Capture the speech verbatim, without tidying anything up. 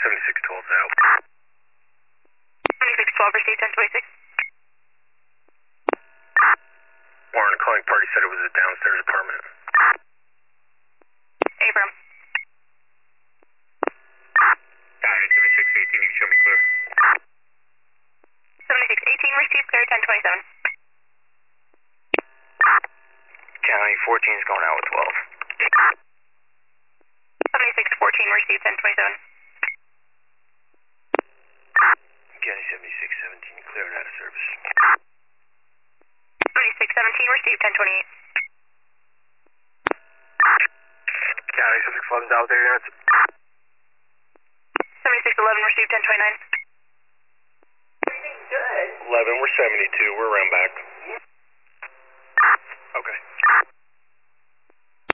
seventy-six twelve's out. seventy-six twelve received ten twenty-six. Warren, calling party said it was a downstairs apartment. Abram. Got it, seventy-six eighteen, you can show me clear. seventy-six eighteen received clear ten twenty-seven. County fourteen is going out with twelve. seventy-six fourteen received ten twenty-seven. County seventy-six seventeen, clear and out of service. seventy-six seventeen received ten twenty-eight. County seventy-six eleven's out there units. seventy-six eleven received ten twenty-nine. eleven, we're seventy-two, we're around back.